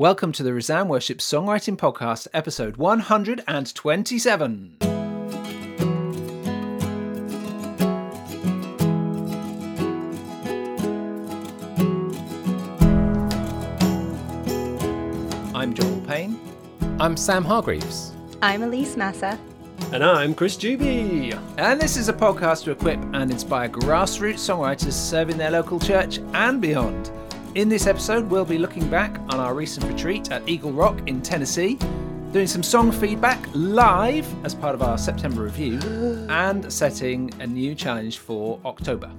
Welcome to the Resound Worship Songwriting Podcast, episode 127. I'm Joel Payne. I'm Sam Hargreaves. I'm Elise Massa. And I'm Chris Juby. And this is a podcast to equip and inspire grassroots songwriters serving their local church and beyond. In this episode, we'll be looking back on our recent retreat at Eagle Rock in Tennessee, doing some song feedback live as part of our September review, and setting a new challenge for October.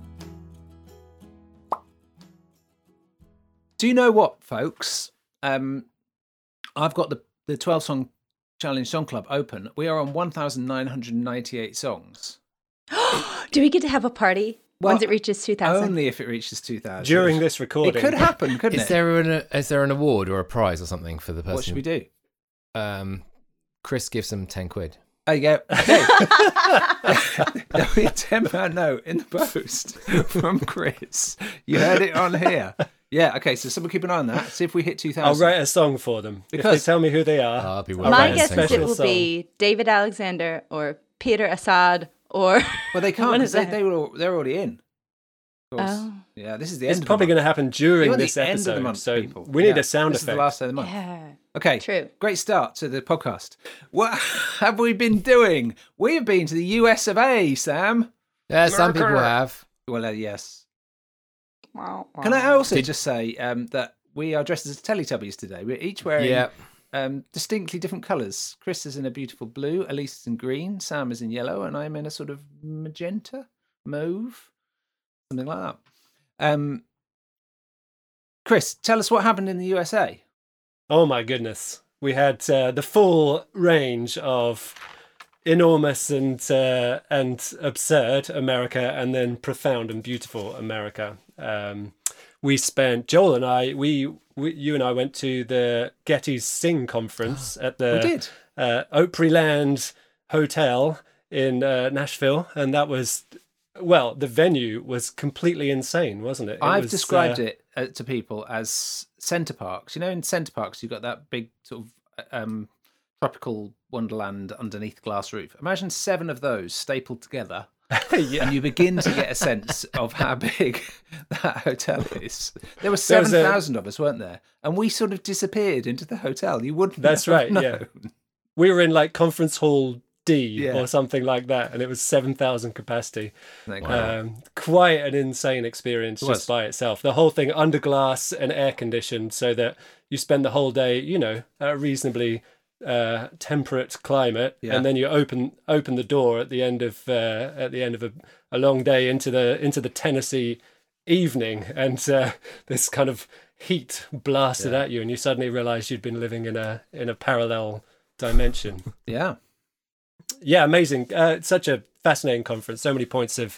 Do you know what, folks? I've got the 12-song challenge song club open. We are on 1,998 songs. Do we get to have a party? Well, once it reaches 2,000? Only if it reaches 2,000. During this recording. It could happen, couldn't it? Is there an award or a prize or something for the person? What should we do? Chris gives them 10 quid. Oh, yeah. Okay. There'll be a £10 note in the post from Chris. You heard it on here. Yeah, okay, so someone keep an eye on that. See if we hit 2,000. I'll write a song for them. Because if they tell me who they are. I'll be My guess is it special will song. be David Alexander or Peter Assad or... Well, they can't When because is that? they're already in. Of course. Oh. Yeah, this is the It's end probably of the going to happen during month. this You're at the episode. end of the month, so people. we need Yeah, a sound this effect. is the last day of the month. Yeah. Okay, True. Great start to the podcast. What have we been doing? We have been to the US of A, Sam. Yeah, some people have. Well, yes. Can I also just say that we are dressed as Teletubbies today? We're each wearing distinctly different colours. Chris is in a beautiful blue, Elise is in green, Sam is in yellow, and I'm in a sort of magenta, mauve, something like that. Chris, tell us what happened in the USA. Oh my goodness. We had the full range of enormous and absurd America, and then profound and beautiful America. We spent, Joel and I, you and I went to the Getty's Sing conference at the Opryland Hotel in Nashville, and that was, well, the venue was completely insane, wasn't it? I've described it to people as Centre Parks. You know, in Centre Parks, you've got that big sort of tropical wonderland underneath glass roof. Imagine 7 of those stapled together. Yeah. And you begin to get a sense of how big that hotel is. There were 7,000 of us, weren't there? And we sort of disappeared into the hotel. You wouldn't That's have right, known. yeah. We were in like conference hall D Yeah. or something like that, and it was 7,000 capacity. Wow. Quite an insane experience It was. just by itself. The whole thing under glass and air conditioned, so that you spend the whole day, you know, at a reasonably temperate climate, Yeah. and then you open the door at the end of a long day into the Tennessee evening, and this kind of heat blasted at you, and you suddenly realize you'd been living in a parallel dimension. Yeah. Yeah, amazing. Such a fascinating conference. So many points of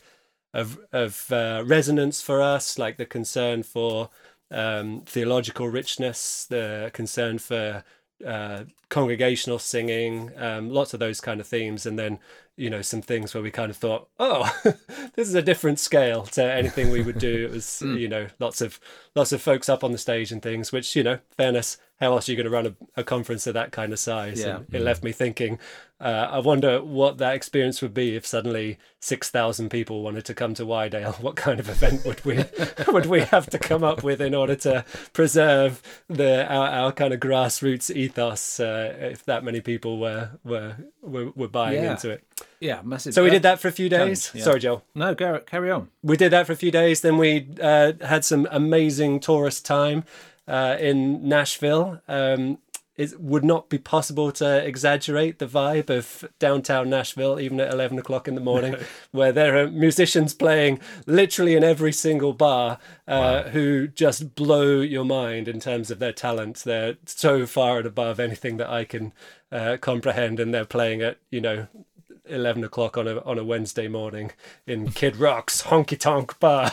resonance for us, like the concern for theological richness, the concern for congregational singing, lots of those kind of themes, and then, you know, some things where we kind of thought, oh, this is a different scale to anything we would do. It was, you know, lots of folks up on the stage and things, which, you know, fairness, how else are you going to run a conference of that kind of size? Yeah. And it left me thinking, I wonder what that experience would be if suddenly 6,000 people wanted to come to Wydale. What kind of event would we have to come up with in order to preserve our kind of grassroots ethos? If that many people were buying into it. Yeah, massive. So we did that for a few days. Yeah. Sorry, Joel. No, carry on. We did that for a few days. Then we had some amazing tourist time in Nashville. It would not be possible to exaggerate the vibe of downtown Nashville, even at 11 o'clock in the morning, where there are musicians playing literally in every single bar who just blow your mind in terms of their talent. They're so far and above anything that I can comprehend, and they're playing at, you know, 11 o'clock on a Wednesday morning in Kid Rock's Honky Tonk Bar,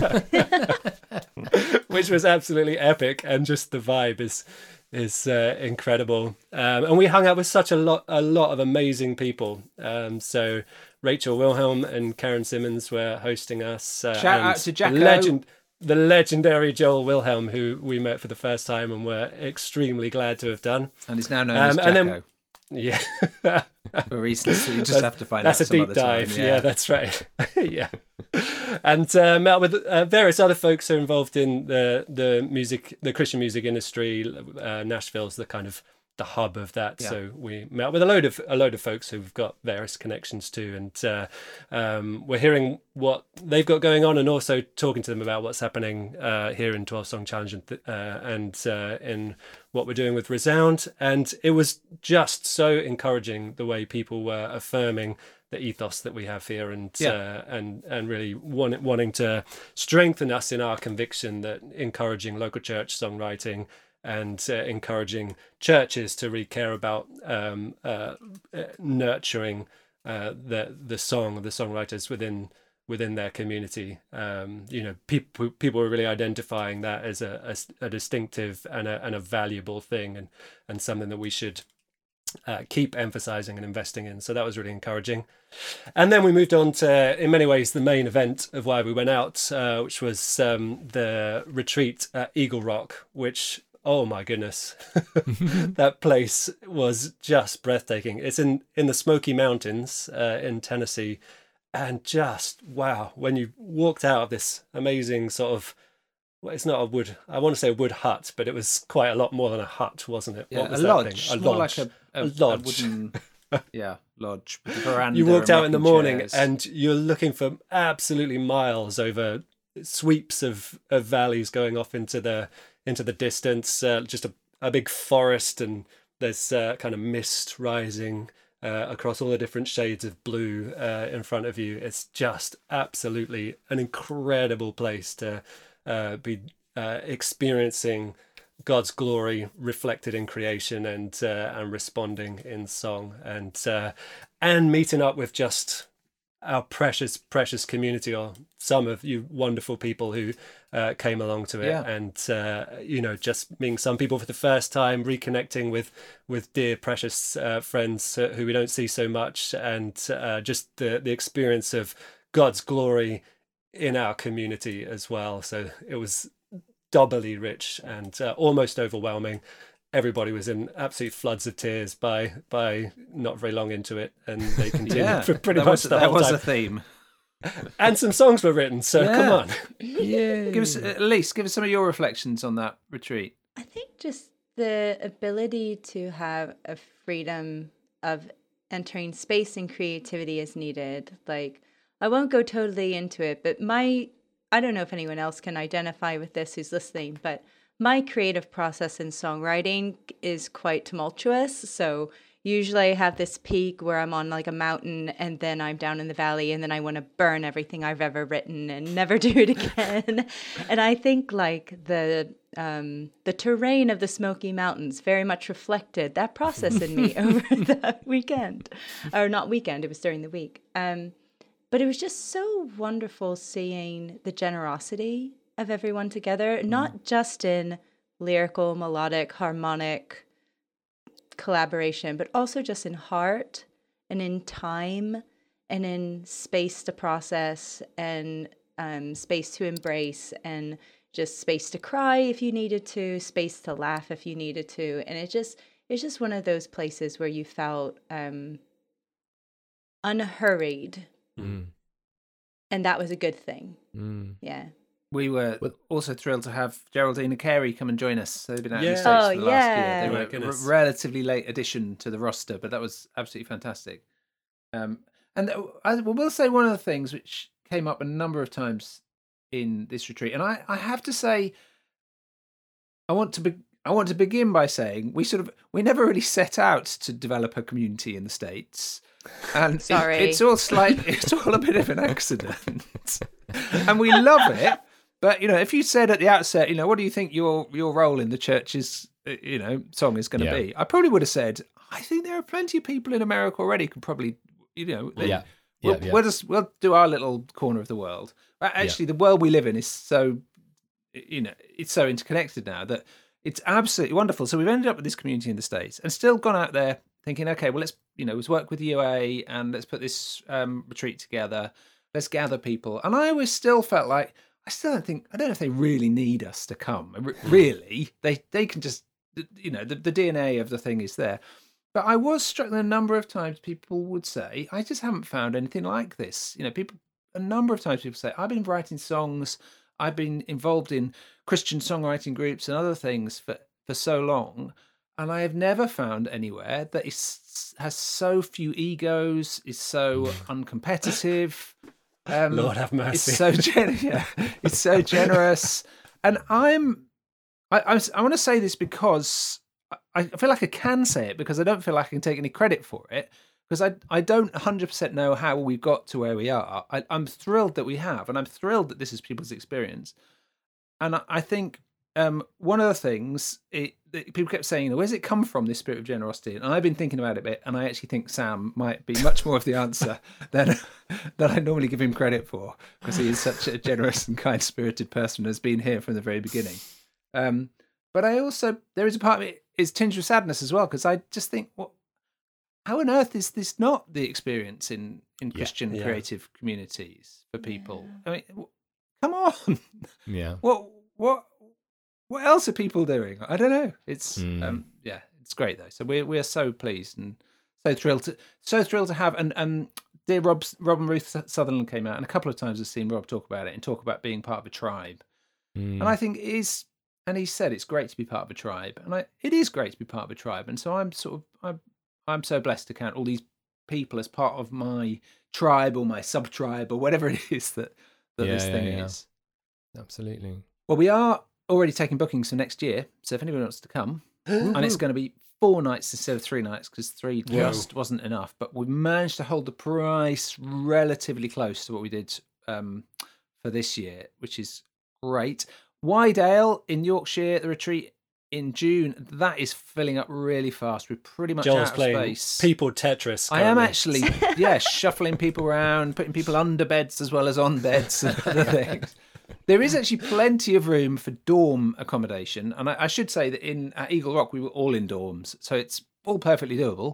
which was absolutely epic, and just the vibe is incredible. And we hung out with such a lot of amazing people. So Rachel Wilhelm and Karen Simmons were hosting us. Shout out to Jacko. Legend. the legendary Joel Wilhelm, who we met for the first time and were extremely glad to have done. And is now known as Jacko. Yeah. For reasons, so you just have to find out. That's a deep dive. Yeah, that's right. Yeah. And met with various other folks who are involved in the Christian music industry. Nashville's the kind of the hub of that. Yeah. So we met with a load of folks who've got various connections to, and we're hearing what they've got going on, and also talking to them about what's happening here in 12 Song Challenge and in what we're doing with Resound. And it was just so encouraging the way people were affirming the ethos that we have here, and really wanting to strengthen us in our conviction that encouraging local church songwriting and encouraging churches to really care about nurturing the songwriters within their community. People are really identifying that as a distinctive and a valuable thing, and something that we should keep emphasizing and investing in. So that was really encouraging. And then we moved on to, in many ways, the main event of why we went out, which was the retreat at Eagle Rock, which, oh my goodness, that place was just breathtaking. It's in the Smoky Mountains in Tennessee. And just, wow, when you walked out of this amazing sort of, well, it's not a wood, I want to say a wood hut, but it was quite a lot more than a hut, wasn't it? Yeah, what was a that lodge. thing? More like a lodge. Wooden, lodge. With a veranda. You walked out in the morning chairs. and you're looking for absolutely miles over sweeps of valleys going off into the distance, just a big forest, and there's kind of mist rising across all the different shades of blue in front of you. It's just absolutely an incredible place to be experiencing God's glory reflected in creation, and responding in song, and meeting up with just our precious community, or some of you wonderful people who came along to it. And just meeting some people for the first time, reconnecting with dear precious friends who we don't see so much, and just the experience of God's glory in our community as well. So it was doubly rich and almost overwhelming. Everybody was in absolute floods of tears by not very long into it, and they continued for pretty much the whole time. That was a theme. And some songs were written, so come on. Yeah. Give us some of your reflections on that retreat. I think just the ability to have a freedom of entering space and creativity as needed. Like, I won't go totally into it, but I don't know if anyone else can identify with this who's listening, but my creative process in songwriting is quite tumultuous. So usually I have this peak where I'm on like a mountain, and then I'm down in the valley, and then I want to burn everything I've ever written and never do it again. And I think like the terrain of the Smoky Mountains very much reflected that process in me over that weekend. Or not weekend, it was during the week. But it was just so wonderful seeing the generosity of everyone together, not just in lyrical, melodic, harmonic collaboration, but also just in heart and in time and in space to process, and space to embrace, and just space to cry if you needed to, space to laugh if you needed to. And it's just one of those places where you felt unhurried. And that was a good thing. Yeah. We were also thrilled to have Geraldine and Carey come and join us. So they've been out in the States for the last year. They were a relatively late addition to the roster, but that was absolutely fantastic. And I will say one of the things which came up a number of times in this retreat, and I have to say, I want to begin by saying we never really set out to develop a community in the States. And it's all a bit of an accident. And we love it. But, if you said at the outset, what do you think your role in the church's, song is going to be? I probably would have said, I think there are plenty of people in America already who can probably, we'll do our little corner of the world. But actually, the world we live in is so, it's so interconnected now that it's absolutely wonderful. So we've ended up with this community in the States and still gone out there thinking, okay, well, let's work with UA and let's put this retreat together. Let's gather people. And I always still felt like, I don't know if they really need us to come. Really, they can just, the DNA of the thing is there. But I was struck that a number of times people would say, I just haven't found anything like this. A number of times people say, I've been writing songs, I've been involved in Christian songwriting groups and other things for so long, and I have never found anywhere that has so few egos, is so uncompetitive. Lord have mercy. It's so generous. And I want to say this because I feel like I can say it, because I don't feel like I can take any credit for it, because I don't 100% know how we got to where we are. I'm thrilled that we have, and I'm thrilled that this is people's experience. And I think one of the things that people kept saying, where's it come from, this spirit of generosity? And I've been thinking about it a bit, and I actually think Sam might be much more of the answer than I normally give him credit for, because he is such a generous and kind-spirited person, has been here from the very beginning. But I also, there is a part of it is tinged with sadness as well, because I just think, how on earth is this not the experience in Christian creative communities for people? I mean, come on. Yeah. What else are people doing? I don't know. It's it's great though. So we are so pleased and so thrilled to have. And dear Rob and Ruth Sutherland came out, and a couple of times I've seen Rob talk about it and talk about being part of a tribe. And I think it is. And he said it's great to be part of a tribe, and it is great to be part of a tribe. And so I'm so blessed to count all these people as part of my tribe or my sub tribe or whatever it is that this thing is. Absolutely. Well, we are already taking bookings for next year, so if anyone wants to come, and it's going to be 4 nights instead of 3 nights, because 3 just wasn't enough, but we managed to hold the price relatively close to what we did for this year, which is great. Wydale in Yorkshire, the retreat in June, that is filling up really fast. We're pretty much Joel's out of playing space. People Tetris. Currently. I am actually, shuffling people around, putting people under beds as well as on beds and other things. There is actually plenty of room for dorm accommodation, and I should say that at Eagle Rock we were all in dorms, so it's all perfectly doable.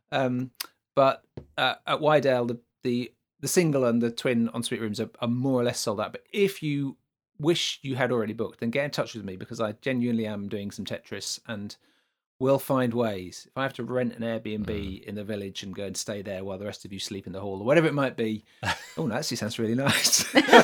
But at Wydale, the single and the twin ensuite rooms are more or less sold out. But if you wish you had already booked, then get in touch with me, because I genuinely am doing some Tetris, and we'll find ways. If I have to rent an Airbnb in the village and go and stay there while the rest of you sleep in the hall or whatever it might be. Oh, that actually sounds really nice.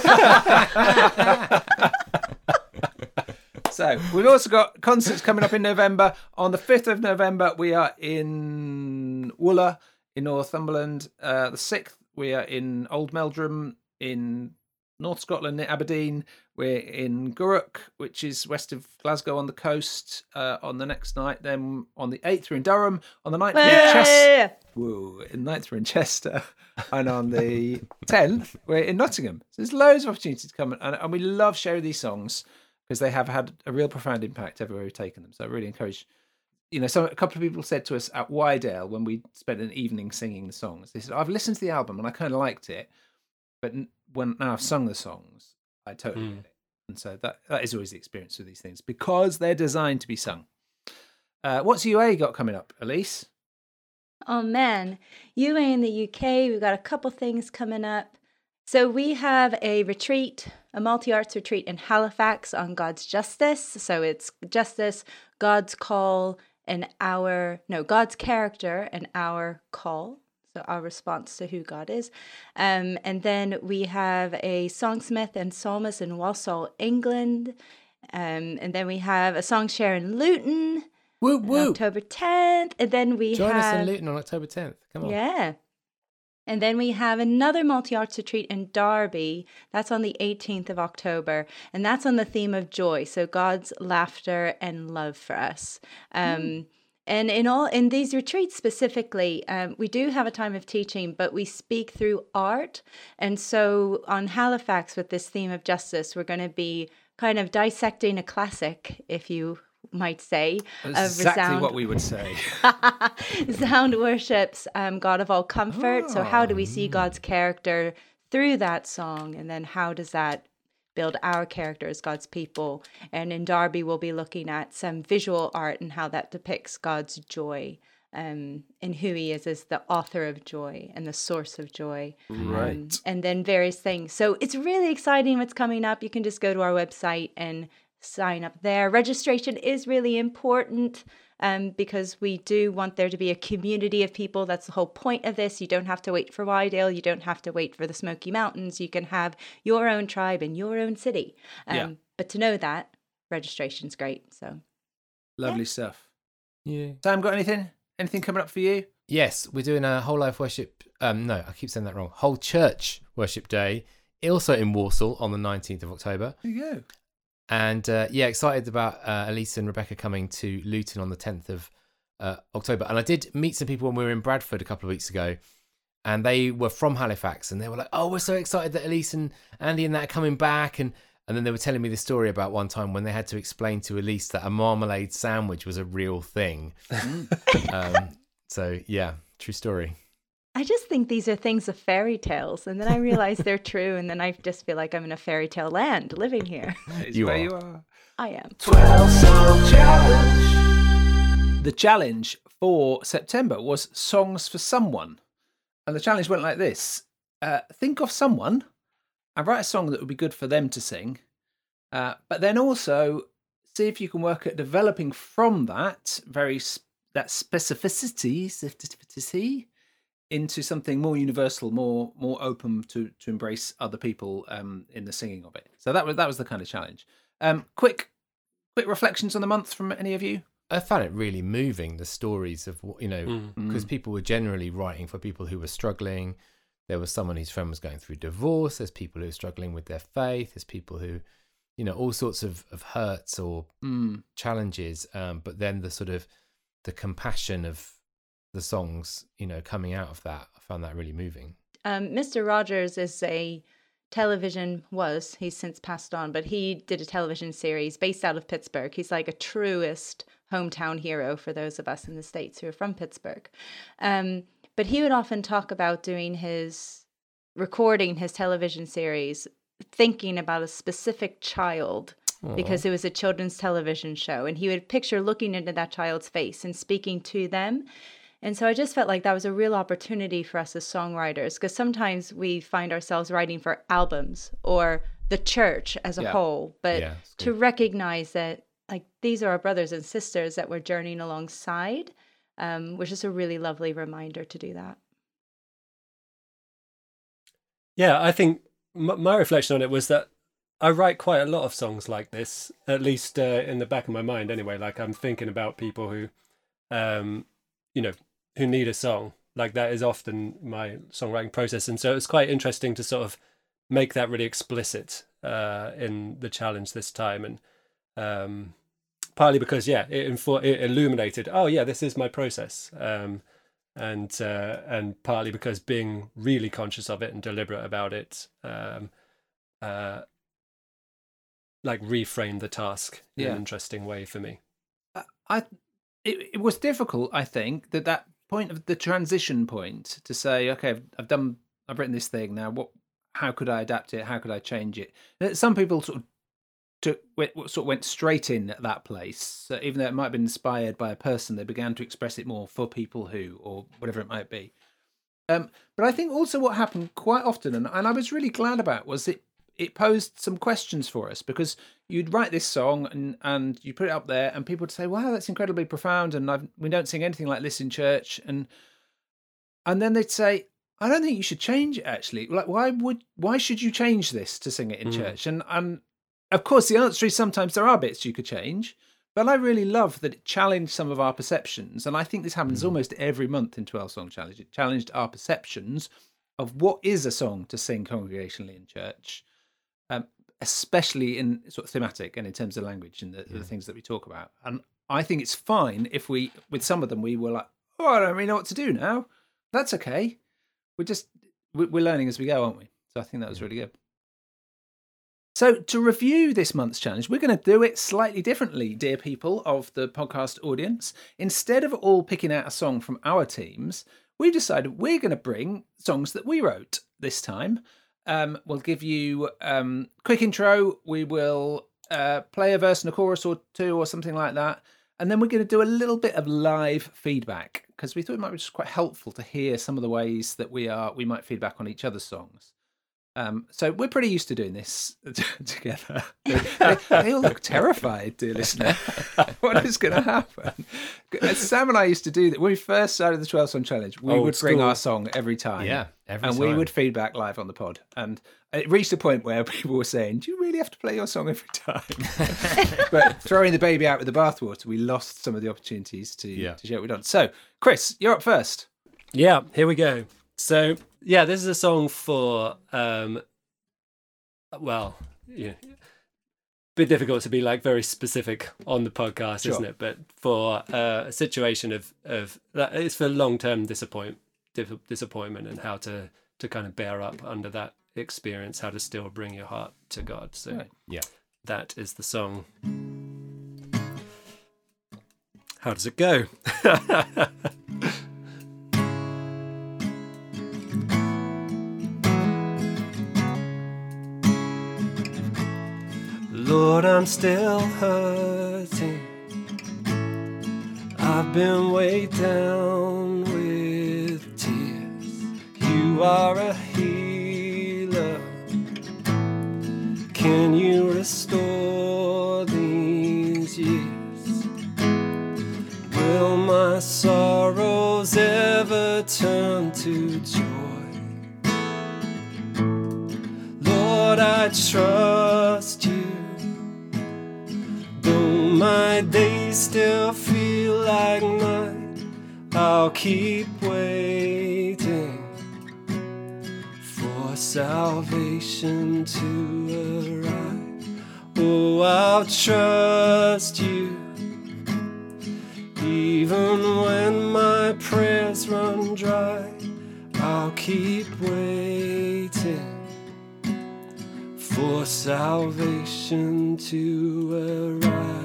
So we've also got concerts coming up in November. On the 5th of November, we are in Wooler in Northumberland. The 6th, we are in Old Meldrum in North Scotland, near Aberdeen. We're in Gourock, which is west of Glasgow on the coast, on the next night. Then on the 8th, we're in Durham. On the 9th, we're in Chester. Whoa. On the 9th, we're in Chester. And on the 10th, we're in Nottingham. So there's loads of opportunities to come. And we love sharing these songs, because they have had a real profound impact everywhere we've taken them. So I really encourage, a couple of people said to us at Wydale when we spent an evening singing the songs, they said, I've listened to the album and I kind of liked it, but now I've sung the songs, I totally get it. And so that is always the experience with these things, because they're designed to be sung. What's UA got coming up, Elise? Oh man, UA in the UK, we've got a couple things coming up. So we have a retreat, a multi-arts retreat in Halifax on God's justice. So it's justice, God's call, God's character and our call. So our response to who God is. And then we have a songsmith and psalmist in Walsall, England. And then we have a song share in Luton. Woo, woo. October 10th. And then we Join us in Luton on October 10th. Come on. Yeah. And then we have another multi-arts retreat in Derby. That's on the 18th of October. And that's on the theme of joy. So God's laughter and love for us. And in these retreats specifically, we do have a time of teaching, but we speak through art. And so on Halifax, with this theme of justice, we're going to be kind of dissecting a classic, if you might say. That's exactly what we would say. Sound worships God of all comfort. So how do we see God's character through that song? And then how does that build our character as God's people? And in Derby, we'll be looking at some visual art and how that depicts God's joy in who he is as the author of joy and the source of joy. Right. And then various things. So it's really exciting what's coming up. You can just go to our website and sign up there. Registration is really important because we do want there to be a community of people. That's the whole point of this. You don't have to wait for Wydale. You don't have to wait for the Smoky Mountains. You can have your own tribe in your own city. But to know that, registration's great. So lovely stuff. Yeah. Sam, got anything coming up for you? Yes, we're doing a whole life worship. No, I keep saying that wrong. Whole church worship day, also in Walsall on the 19th of October. There you go. And excited about Elise and Rebecca coming to Luton on the 10th of October. And I did meet some people when we were in Bradford a couple of weeks ago, and they were from Halifax, and they were like, "Oh, we're so excited that Elise and Andy and that are coming back." And then they were telling me the story about one time when they had to explain to Elise that a marmalade sandwich was a real thing. So yeah, true story. I just think these are things of fairy tales, and then I realize they're true, and then I just feel like I'm in a fairy tale land living here. You are. I am. 12 Song Challenge. The challenge for September was Songs for Someone. And the challenge went like this. Think of someone and write a song that would be good for them to sing. But then also see if you can work at developing from that specificity into something more universal, more open to embrace other people in the singing of it. So that was the kind of challenge. Quick reflections on the month from any of you? I found it really moving, the stories of, because people were generally writing for people who were struggling. There was someone whose friend was going through divorce. There's people who are struggling with their faith. There's people who, all sorts of hurts or challenges. But then the sort of the compassion of the songs, coming out of that, I found that really moving. Mr. Rogers is he's since passed on, but he did a television series based out of Pittsburgh. He's like a truest hometown hero for those of us in the States who are from Pittsburgh. But he would often talk about recording his television series, thinking about a specific child. Aww. Because it was a children's television show, and he would picture looking into that child's face and speaking to them. And so I just felt like that was a real opportunity for us as songwriters, because sometimes we find ourselves writing for albums or the church as a whole, but to recognize that like these are our brothers and sisters that we're journeying alongside, which is a really lovely reminder to do that. Yeah, I think my reflection on it was that I write quite a lot of songs like this, at least in the back of my mind anyway. Like I'm thinking about people who, who need a song. Like that is often my songwriting process. And so it's quite interesting to sort of make that really explicit in the challenge this time. And partly because, it illuminated, this is my process. And partly because being really conscious of it and deliberate about it, reframed the task in an interesting way for me. It was difficult, I think, that point of the transition point to say, okay, I've written this thing now. How could I adapt it? How could I change it? Some people sort of went straight in at that place. So even though it might have been inspired by a person, they began to express it more for people who, or whatever it might be. But I think also what happened quite often, and I was really glad about, was it posed some questions for us, because you'd write this song and you put it up there and people would say, wow, that's incredibly profound, and we don't sing anything like this in church. And then they'd say, I don't think you should change it, actually. Like, why should you change this to sing it in church? And of course, the answer is sometimes there are bits you could change, but I really love that it challenged some of our perceptions. And I think this happens almost every month in 12 Song Challenge. It challenged our perceptions of what is a song to sing congregationally in church. Especially in sort of thematic and in terms of language and the things that we talk about. And I think it's fine if with some of them, we were like, I don't really know what to do now. That's okay. We're learning as we go, aren't we? So I think that was really good. So to review this month's challenge, we're going to do it slightly differently, dear people of the podcast audience. Instead of all picking out a song from our teams, we've decided we're going to bring songs that we wrote this time. We'll give you a quick intro. We will play a verse and a chorus or two or something like that. And then we're going to do a little bit of live feedback because we thought it might be just quite helpful to hear some of the ways that we might feedback on each other's songs. So we're pretty used to doing this together. They all look terrified, dear listener. What is going to happen? Sam and I used to do that when we first started the 12 Song Challenge. We would bring our song every time. Yeah, every time. And we would feedback live on the pod. And it reached a point where people were saying, do you really have to play your song every time? But throwing the baby out with the bathwater, we lost some of the opportunities to share what we've done. So, Chris, you're up first. Yeah, here we go. So, yeah, this is a song for, bit difficult to be like very specific on the podcast, isn't it? But for a situation of it's for long-term disappointment and how to kind of bear up under that experience, how to still bring your heart to God. So that is the song. How does it go? Lord, I'm still hurting. I've been weighed down with tears. You are a healer. Can you restore these years? Will my sorrows ever turn to joy? Lord, I trust you. My days still feel like night. I'll keep waiting for salvation to arrive. Oh, I'll trust you even when my prayers run dry. I'll keep waiting for salvation to arrive.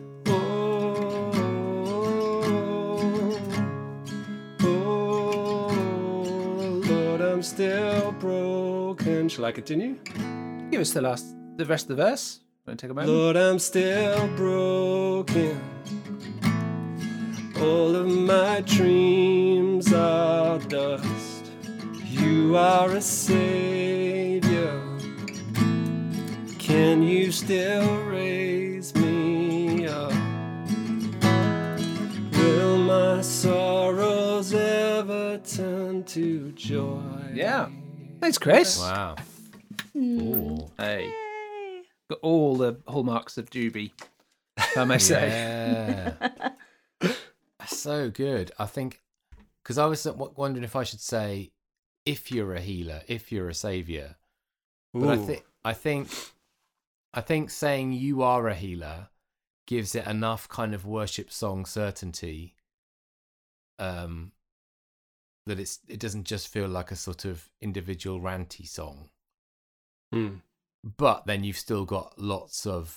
Still broken. Shall I continue? Give us the rest of the verse. Want to take a moment? Lord, I'm still broken. All of my dreams are dust. You are a savior. Can you still raise me up? Will my sorrows ever turn to joy? Yeah. Thanks, Chris. Wow. Ooh. Hey. Got all the hallmarks of Doobie, if I may say. So good. I think, because I was wondering if I should say, if you're a healer, if you're a savior. But I think saying you are a healer gives it enough kind of worship song certainty that it doesn't just feel like a sort of individual ranty song. But then you've still got lots of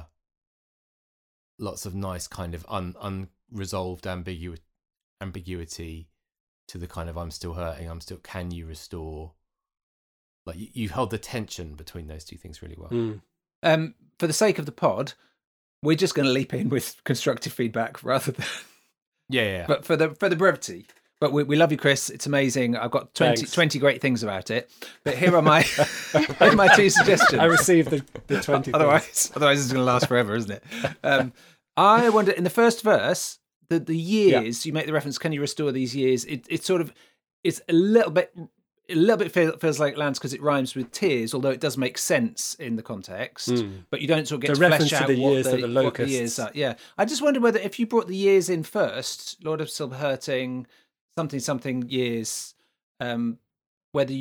nice kind of unresolved ambiguity to the kind of I'm still hurting, can you restore? Like you held the tension between those two things really well. For the sake of the pod, we're just going to leap in with constructive feedback rather than But for the brevity. But we love you, Chris. It's amazing. I've got 20 great things about it. But here are my two suggestions. I received the 20 Otherwise it's going to last forever, isn't it? I wonder, in the first verse, the years, you make the reference, can you restore these years? It's a little bit feels like lands because it rhymes with tears, although it does make sense in the context. But you don't sort of get to flesh out what the years are. Yeah, I just wonder whether if you brought the years in first, Lord, I'm still hurting, something years, whether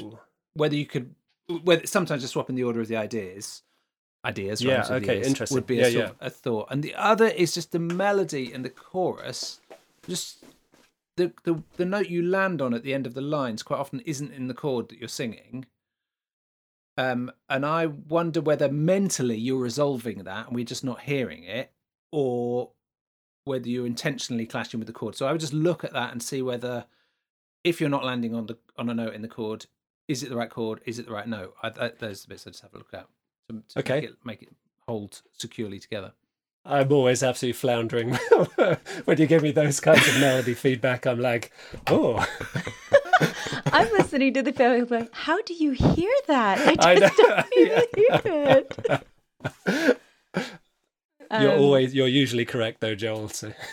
sometimes just swapping the order of the ideas. Interesting. Would be a thought. And the other is just the melody and the chorus. Just the note you land on at the end of the lines quite often isn't in the chord that you're singing. And I wonder whether mentally you're resolving that and we're just not hearing it, or whether you're intentionally clashing with the chord. So I would just look at that and see whether, if you're not landing on a note in the chord, is it the right chord? Is it the right note? Those are the bits I just have a look at to make it hold securely together. I'm always absolutely floundering when you give me those kinds of melody feedback. I'm like, oh. I'm listening to the film like, how do you hear that? I just don't even hear it. You're usually correct though, Joel.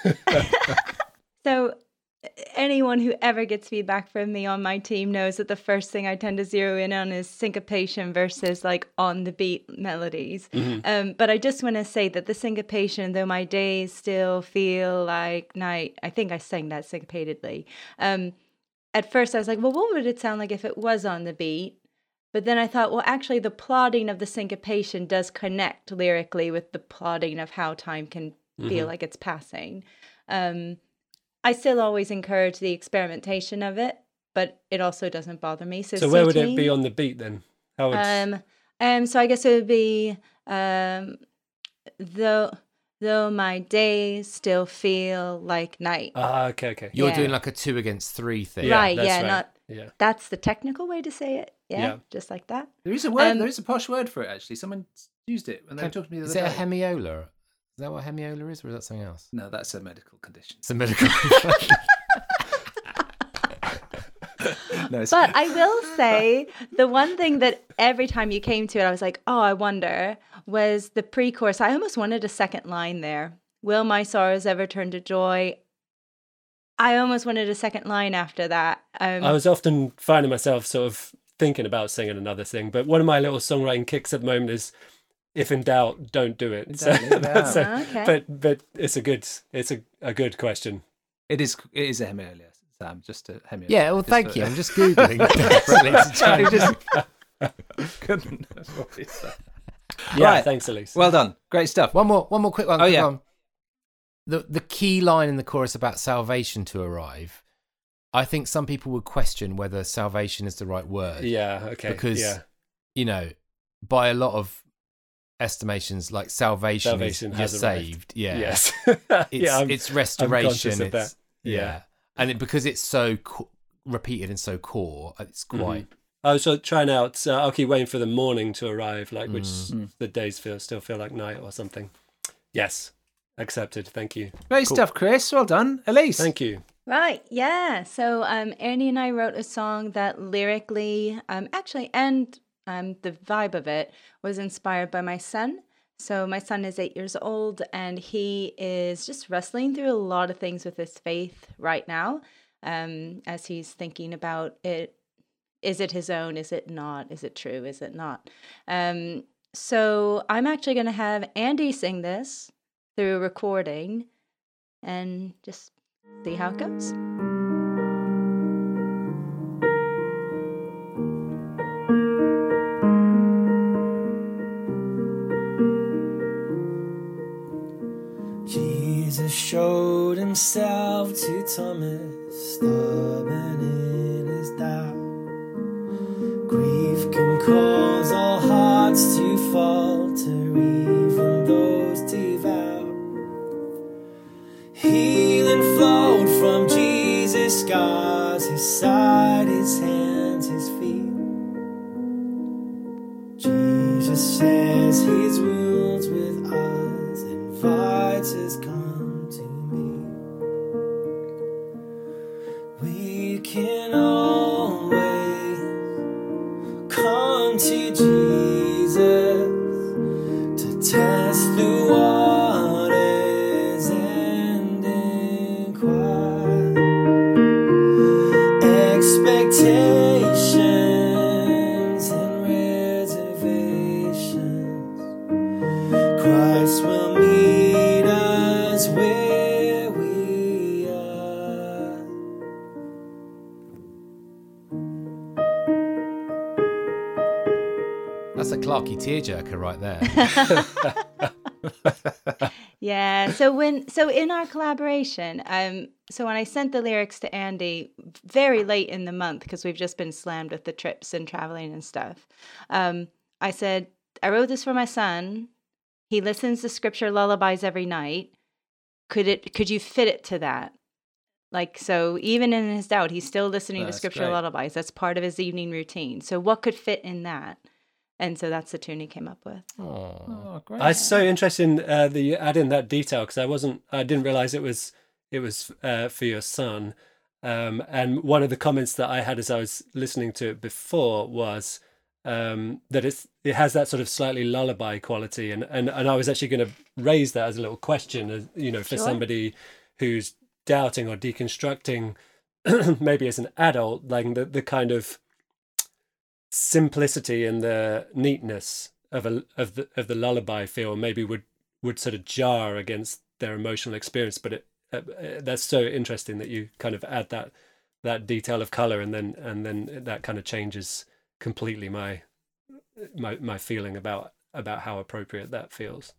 So anyone who ever gets feedback from me on my team knows that the first thing I tend to zero in on is syncopation versus like on the beat melodies. Mm-hmm. But I just want to say that the syncopation, though my days still feel like night, I think I sang that syncopatedly. At first I was like, well, what would it sound like if it was on the beat? But then I thought, well, actually the plodding of the syncopation does connect lyrically with the plodding of how time can feel like it's passing. I still always encourage the experimentation of it, but it also doesn't bother me. So where would it be on the beat then? How would... So I guess it would be though my days still feel like night. Okay. You're doing like a 2 against 3 thing. Yeah, right, right. That's the technical way to say it. Yeah. Just like that. There is a word, there is a posh word for it actually. Someone used it when they were talking to me the other day. Is it a hemiola? Is that what hemiola is, or is that something else? No, that's a medical condition. It's a medical condition. But I will say, the one thing that every time you came to it, I was like, oh, I wonder, was the pre-chorus. I almost wanted a second line there. Will my sorrows ever turn to joy? I almost wanted a second line after that. I was often finding myself sort of thinking about singing another thing, but one of my little songwriting kicks at the moment is, if in doubt, don't do it. Okay. But it's a good question. It is a hemiola, Sam. Just a hemiola. Yeah, well, thank you. I'm just googling. Couldn't. Yeah, right. Thanks, Elise. Well done. Great stuff. One more quick one. Oh yeah. The key line in the chorus about salvation to arrive. I think some people would question whether salvation is the right word. Yeah. Okay. Because by a lot of estimations, like salvation is you're saved. Yeah. Yes. It's restoration. Of that. Yeah. And because it's so repeated and so core, it's quite. I was trying out. I'll keep waiting for the morning to arrive, like which the days still feel like night or something. Yes, accepted. Thank you. Great stuff, Chris. Well done, Elise. Thank you. Right, yeah. So Andy and I wrote a song that lyrically, actually, and the vibe of it was inspired by my son. So my son is 8 years old, and he is just wrestling through a lot of things with his faith right now, as he's thinking about it. Is it his own? Is it not? Is it true? Is it not? So I'm actually going to have Andy sing this through a recording and just see how it goes. Jesus showed himself to Thomas, stubborn in his doubt. Grief can cause all hearts to falter, even those devout. Healing flowed from Jesus' scars, his side, his hands, his feet. Jesus shares his wounds with us, invites us, come to me. We can always come to Jesus to test the waters and inquire. Expectations and reservations, Christ will meet us where we are. That's a Clarky tearjerker right there. Yeah. So in our collaboration, so when I sent the lyrics to Andy very late in the month, because we've just been slammed with the trips and traveling and stuff, I said, I wrote this for my son. He listens to scripture lullabies every night. Could you fit it to that? Like, so even in his doubt, he's still listening to scripture lullabies. That's part of his evening routine. So what could fit in that? And so that's the tune he came up with. Oh, great! I'm so interested in that you add in that detail, because I didn't realize it was for your son. And one of the comments that I had as I was listening to it before was that it has that sort of slightly lullaby quality, and I was actually going to raise that as a little question, for somebody who's doubting or deconstructing, maybe as an adult, like the kind of simplicity and the neatness of the lullaby feel maybe would sort of jar against their emotional experience, but that's so interesting that you kind of add that detail of color, and then that kind of changes completely my feeling about how appropriate that feels.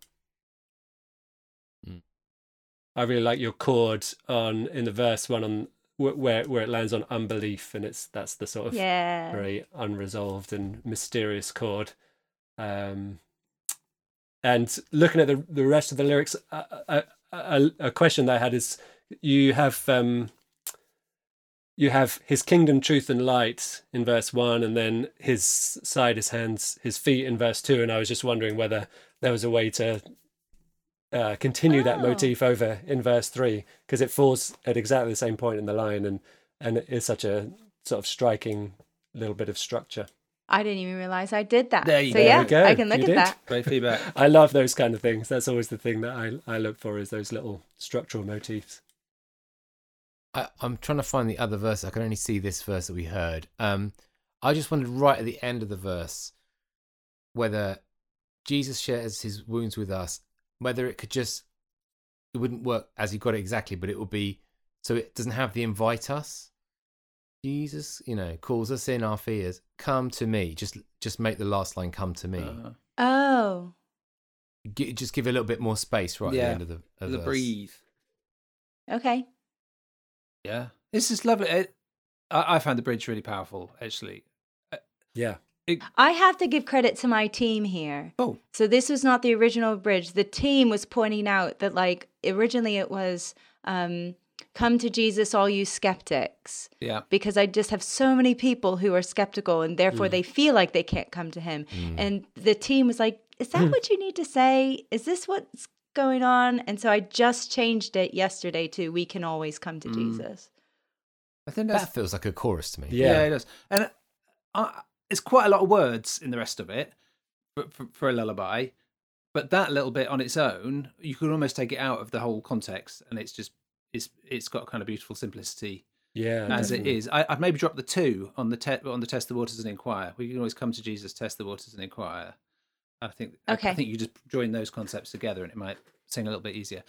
I really like your chord in the verse one on where it lands on unbelief, and that's the sort of very unresolved and mysterious chord. And looking at the rest of the lyrics, a question that I had is, you have his kingdom, truth and light in verse 1, and then his side, his hands, his feet in verse 2, and I was just wondering whether there was a way to continue that motif over in verse 3, because it falls at exactly the same point in the line, and it is such a sort of striking little bit of structure. I didn't even realize I did that. There you go. I can look at that. Great feedback. I love those kind of things. That's always the thing that I look for, is those little structural motifs. I'm trying to find the other verse. I can only see this verse that we heard. I just wondered right at the end of the verse whether Jesus shares his wounds with us, whether it wouldn't work as you got it exactly, but it would be, so it doesn't have the invite us. Jesus, calls us in our fears. Come to me. Just make the last line come to me. Oh. Just give a little bit more space right at the end of the verse. Breathe. Okay. Yeah. This is lovely. I found the bridge really powerful, actually. Yeah. I have to give credit to my team here. Oh. So this was not the original bridge. The team was pointing out that, originally it was... come to Jesus, all you skeptics. Yeah. Because I just have so many people who are skeptical, and therefore they feel like they can't come to him. And the team was like, is that what you need to say? Is this what's going on? And so I just changed it yesterday to, we can always come to Jesus. I think that feels like a chorus to me. Yeah, it does. And it's quite a lot of words in the rest of it for a lullaby. But that little bit on its own, you could almost take it out of the whole context, and it's got a kind of beautiful simplicity. Yeah, as definitely. it is. I'd maybe drop the 2 on the test the waters and inquire. We can always come to Jesus, test the waters and inquire. I think you just join those concepts together, and it might sing a little bit easier.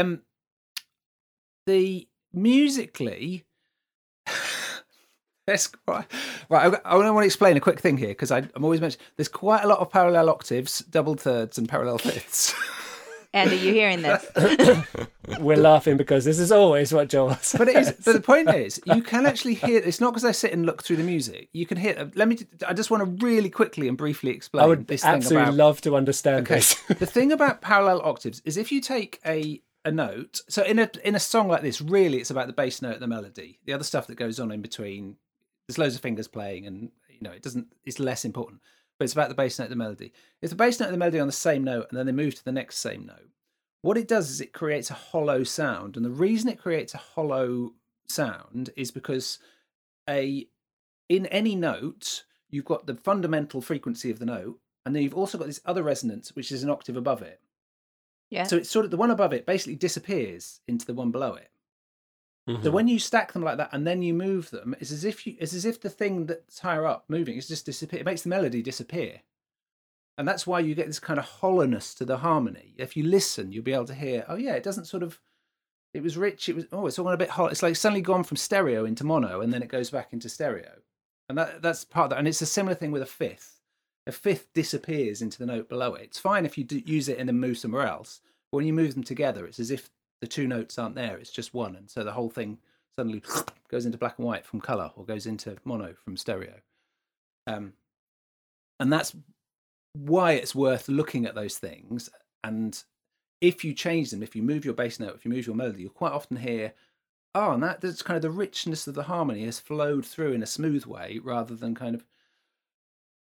The musically, that's quite right. I want to explain a quick thing here, because I'm always mentioning there's quite a lot of parallel octaves, double thirds, and parallel fifths. And are you hearing this? We're laughing because this is always what Joel says. But the point is, you can actually hear. It's not because I sit and look through the music. You can hear. I just want to really quickly and briefly explain. I would this absolutely thing about, love to understand this. The thing about parallel octaves is, if you take a note. So in a song like this, really, it's about the bass note and the melody. The other stuff that goes on in between, there's loads of fingers playing, and it doesn't. It's less important. But it's about the bass note and the melody. If the bass note and the melody are on the same note, and then they move to the next same note, what it does is it creates a hollow sound. And the reason it creates a hollow sound is because in any note, you've got the fundamental frequency of the note, and then you've also got this other resonance, which is an octave above it. Yeah. So it's sort of the one above it basically disappears into the one below it. Mm-hmm. So when you stack them like that and then you move them, it's as if the thing that's higher up moving is just disappear. It makes the melody disappear. And that's why you get this kind of hollowness to the harmony. If you listen, you'll be able to hear, oh yeah, it doesn't sort of, it was rich, it's all a bit hollow. It's like suddenly gone from stereo into mono, and then it goes back into stereo. And that's part of that. And it's a similar thing with a fifth. A fifth disappears into the note below it. It's fine if you use it and then move somewhere else. But when you move them together, it's as if the two notes aren't there. It's just one. And so the whole thing suddenly goes into black and white from color, or goes into mono from stereo. And that's why it's worth looking at those things. And if you change them, if you move your bass note, if you move your melody, you'll quite often hear, oh, and that's kind of the richness of the harmony has flowed through in a smooth way, rather than kind of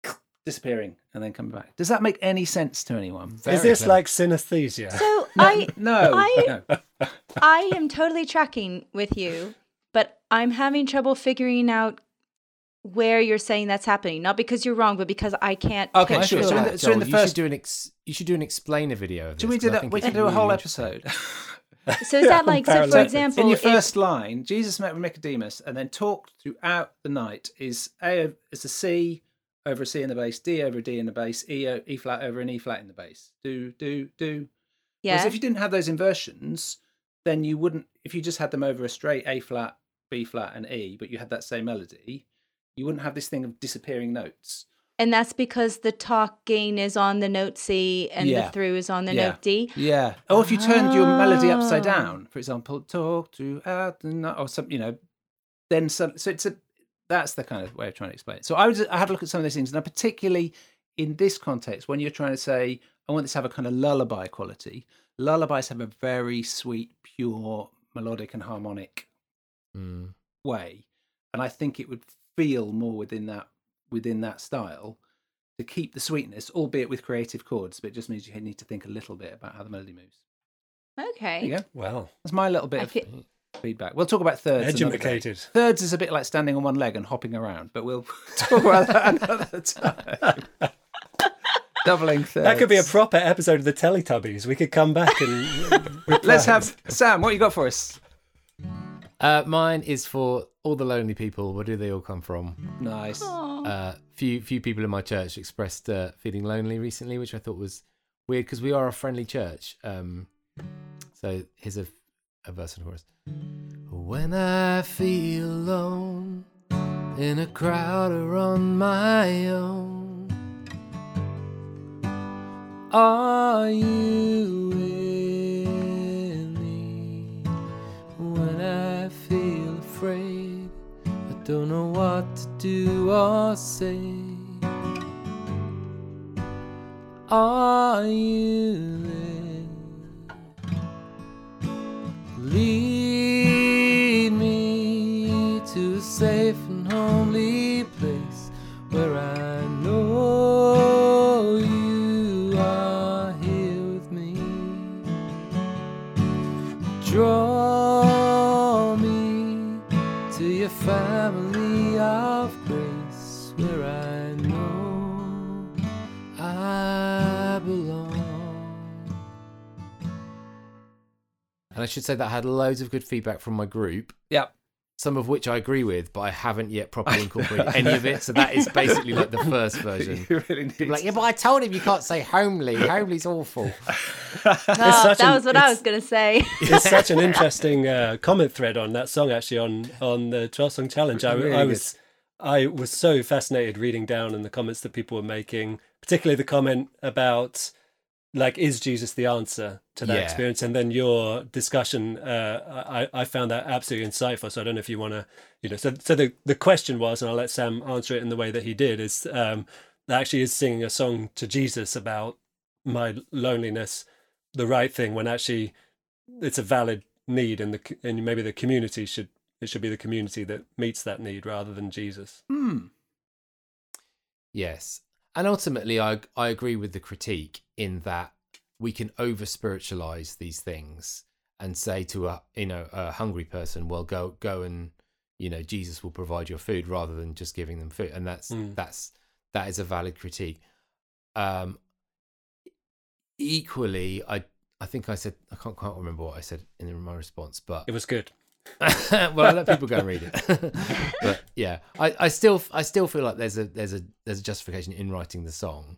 disappearing and then coming back. Does that make any sense to anyone? Is this like synesthesia? So No. I am totally tracking with you, but I'm having trouble figuring out where you're saying that's happening. Not because you're wrong, but because I can't. Okay, picture sure. that. So in the first, you should do an explainer video of this. should we do that? We can do a whole episode. So is that like, so for example, in your first line, Jesus met with Nicodemus and then talked throughout the night. Is A is a C over a C in the bass, D over a D in the bass, E flat over an E flat in the bass. Do. Yeah. Because if you didn't have those inversions, then you wouldn't. If you just had them over a straight A flat, B flat, and E, but you had that same melody, you wouldn't have this thing of disappearing notes. And that's because the talk gain is on the note C and the through is on the note D. Yeah. Or if you turned your melody upside down, for example, talk throughout the night, or something, then so it's that's the kind of way of trying to explain it. So I had a look at some of those things, and particularly in this context, when you're trying to say, I want this to have a kind of lullaby quality. Lullabies have a very sweet, pure, melodic and harmonic way, and I think it would feel more within that style to keep the sweetness, albeit with creative chords. But it just means you need to think a little bit about how the melody moves. Okay. There you go. Well, that's my little bit of feedback. We'll talk about thirds. Educated. Thirds is a bit like standing on one leg and hopping around, but we'll talk about that another time. Doubling thirds. That could be a proper episode of the Teletubbies. We could come back and let's have Sam. What you got for us? Mine is for all the lonely people. Where do they all come from? Nice. Few people in my church expressed feeling lonely recently, which I thought was weird because we are a friendly church. So here's a verse and chorus. When I feel alone in a crowd or on my own, are you with me? When I feel afraid, I don't know what to do or say. Are you there? Lead me to a safe and homely place where I know you are here with me. Draw me to your family of grace where I know I belong. And I should say that I had loads of good feedback from my group. Yep. Some of which I agree with, but I haven't yet properly incorporated any of it. So that is basically like the first version. You really need People are like, yeah, but I told him you can't say homely. Homely's awful. No, that was what I was going to say. It's such an interesting comment thread on that song, actually, on the 12-song challenge. I was so fascinated reading down in the comments that people were making, particularly the comment about, like, is Jesus the answer to that experience? And then your discussion, I found that absolutely insightful. So I don't know if you want to, so the question was, and I'll let Sam answer it in the way that he did, is actually is singing a song to Jesus about my loneliness the right thing when actually it's a valid need, and maybe the community should be the community that meets that need rather than Jesus. Yes. And ultimately, I agree with the critique in that we can over spiritualize these things and say to a hungry person, well, go and Jesus will provide your food, rather than just giving them food. And that is a valid critique. Equally, I think I said, I can't quite remember what I said in my response, but it was good. Well, I let people go and read it. But yeah, I still feel like there's a justification in writing the song.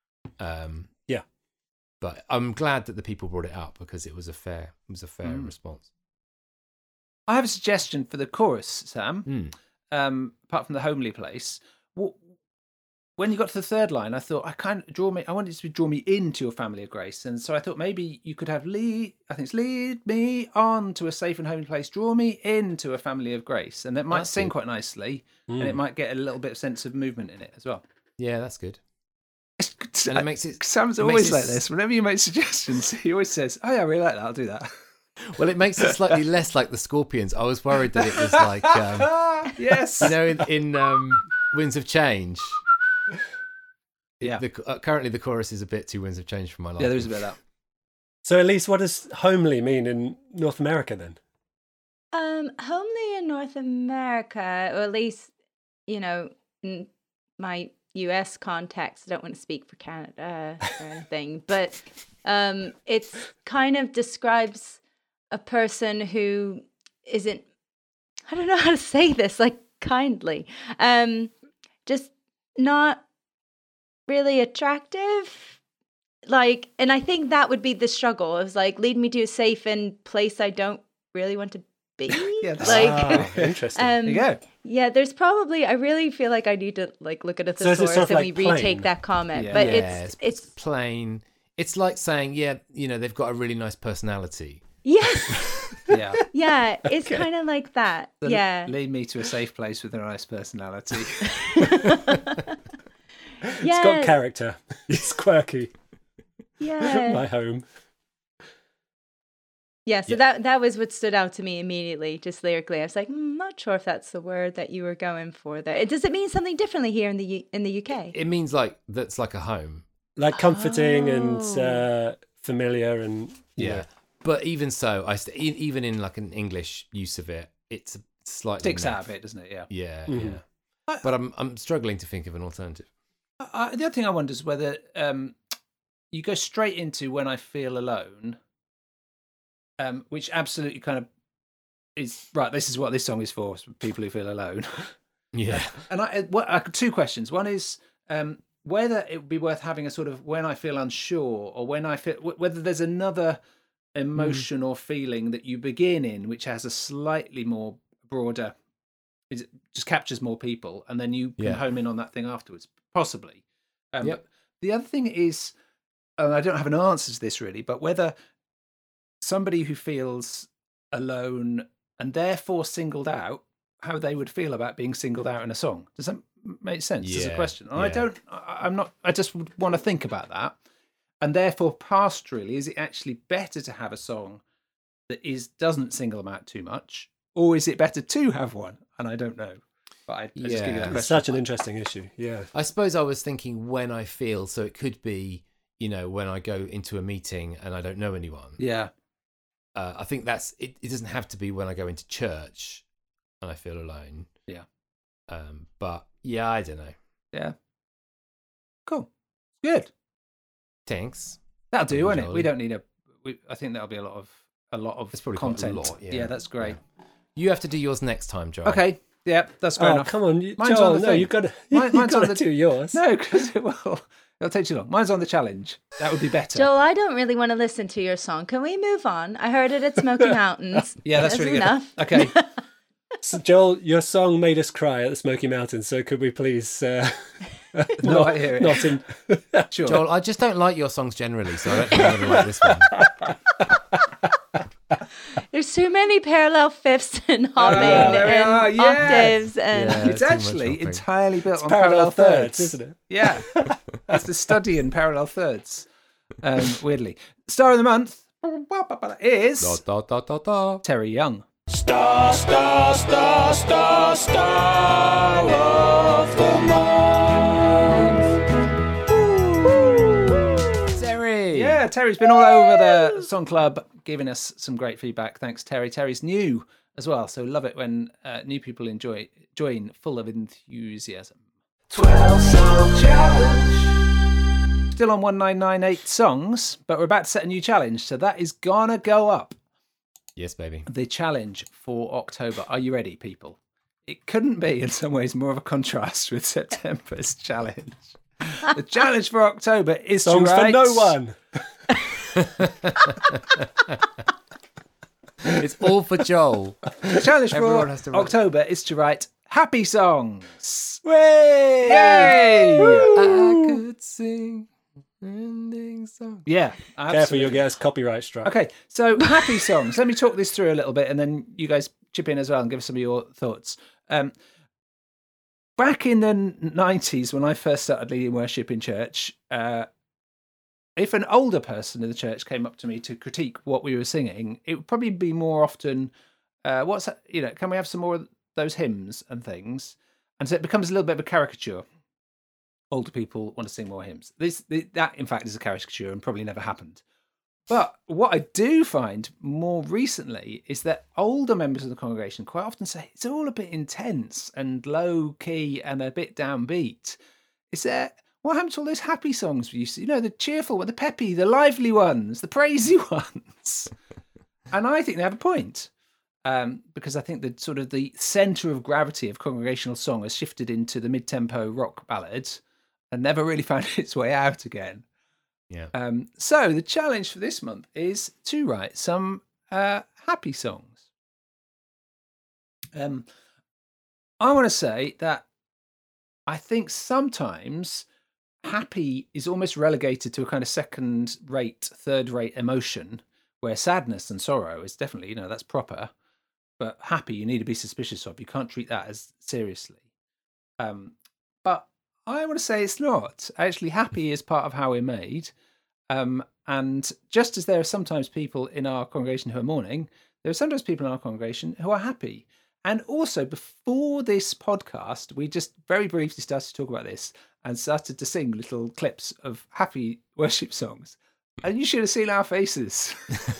But I'm glad that the people brought it up because it was a fair response. I have a suggestion for the chorus, Sam. Apart from the homely place, when you got to the third line, I thought I wanted it to draw me into your family of grace, and so I thought maybe you could have lead me on to a safe and homely place, draw me into a family of grace, and that might sing quite nicely, and it might get a little bit of sense of movement in it as well. Yeah, that's good. And it makes it. Sam's always like this. Whenever you make suggestions, he always says, "Oh yeah, I really like that. I'll do that." Well, it makes it slightly less like the Scorpions. I was worried that it was like, yes, in Winds of Change. Yeah. Currently, the chorus is a bit "Two winds have changed from my life." Yeah, there is a bit of that. So, Elise, what does homely mean in North America then? Homely in North America, or at least, in my US context, I don't want to speak for Canada or anything, but it's kind of describes a person who isn't, I don't know how to say this, like kindly, just not really attractive. Like, and I think that would be the struggle. It was like, lead me to a safe place I don't really want to be. Yeah, interesting. There you go. Yeah, there's probably, I really feel like I need to like look at a thesaurus sort of and like we retake plain? that comment. Yeah. But Yeah, it's plain. It's like saying, they've got a really nice personality. yes. Yeah. Yeah, it's kind of like that. So yeah. lead me to a safe place with a nice personality. It's got character. It's quirky. Yeah. My home. Yeah, so that was what stood out to me immediately, just lyrically. I was like, not sure if that's the word that you were going for there. Does it mean something differently here in the UK? It means that's like a home. Like comforting and familiar and you know. But even so, even in like an English use of it, it's slightly Sticks out of it, doesn't it? Yeah. Yeah, Mhm. yeah. But I'm struggling to think of an alternative. The other thing I wonder is whether you go straight into When I Feel Alone, which absolutely kind of is right. This is what this song is for people who feel alone. Yeah. And I two questions. One is whether it would be worth having a sort of When I Feel Unsure, or when I feel, whether there's another emotion or feeling that you begin in which has a slightly more broader, it just captures more people, and then you can home in on that thing afterwards, possibly. But the other thing is, and I don't have an answer to this really, but whether somebody who feels alone and therefore singled out, how they would feel about being singled out in a song. Does that make sense as a question? And I just would want to think about that. And therefore, pastorally, is it actually better to have a song that doesn't single them out too much, or is it better to have one? And I don't know. But I just give you that question. It's such an interesting issue. Yeah. I suppose I was thinking when I feel, so it could be, when I go into a meeting and I don't know anyone. Yeah. I think that's it. It doesn't have to be when I go into church and I feel alone. Yeah. But yeah, I don't know. Yeah. Cool. Good. Thanks. That'll do, won't it? We don't need I think that'll be a lot of It's probably content. quite a lot, yeah, that's great. Yeah. You have to do yours next time, Joel. Okay. Yeah, that's fair enough. Come on, Mine's Joel, on the no, thing. you've got Mine's on to do yours. No, because it'll take too long. Mine's on the challenge. That would be better. Joel, I don't really want to listen to your song. Can we move on? I heard it at Smoky Mountains. Yeah, that's really enough. good. Okay. So, Joel, your song made us cry at the Smoky Mountains, so could we please No, I hear it. not in Sure. Joel, I just don't like your songs generally, so I don't think I'm going to like this one. There's too many parallel fifths and humming there we are, and yes. octaves and Yeah. It's too much actually hopping. entirely built on parallel thirds, isn't it? Yeah. It's the study in parallel thirds. Weirdly. Star of the month is Da, da, da, da, da. Terry Young. Star, star, star, star, star of the month. Terry. Yeah, Terry's been all over the Song Club giving us some great feedback. Thanks, Terry. Terry's new as well, so love it when new people join full of enthusiasm. 12-song challenge. Still on 1998 songs, but we're about to set a new challenge, so that is gonna go up. Yes, baby. The challenge for October. Are you ready, people? It couldn't be, in some ways, more of a contrast with September's challenge. The challenge for October is Songs to for write... no one. It's all for Joel. The challenge Everyone for has to write. October is to write happy songs. Way! Yay! I could sing ending song. Yeah, Careful, absolutely. you'll get us copyright struck. Okay, so happy songs. Let me talk this through a little bit, and then you guys chip in as well and give us some of your thoughts. Back in the 90s, when I first started leading worship in church, if an older person in the church came up to me to critique what we were singing, it would probably be more often, "What's that? Can we have some more of those hymns and things?" And so it becomes a little bit of a caricature. older people want to sing more hymns. That, in fact, is a caricature and probably never happened. But what I do find more recently is that older members of the congregation quite often say it's all a bit intense and low key and a bit downbeat. What happened to all those happy songs we used to, the cheerful, the peppy, the lively ones, the praisey ones? And I think they have a point. Because I think that sort of the centre of gravity of congregational song has shifted into the mid-tempo rock ballads and never really found its way out again. Yeah. So the challenge for this month is to write some happy songs. I want to say that I think sometimes happy is almost relegated to a kind of second-rate, third-rate emotion, where sadness and sorrow is definitely, that's proper. But happy, you need to be suspicious of. You can't treat that as seriously. But I want to say it's not. Actually, happy is part of how we're made. And just as there are sometimes people in our congregation who are mourning, there are sometimes people in our congregation who are happy. And also, before this podcast, we just very briefly started to talk about this and started to sing little clips of happy worship songs. And you should have seen our faces.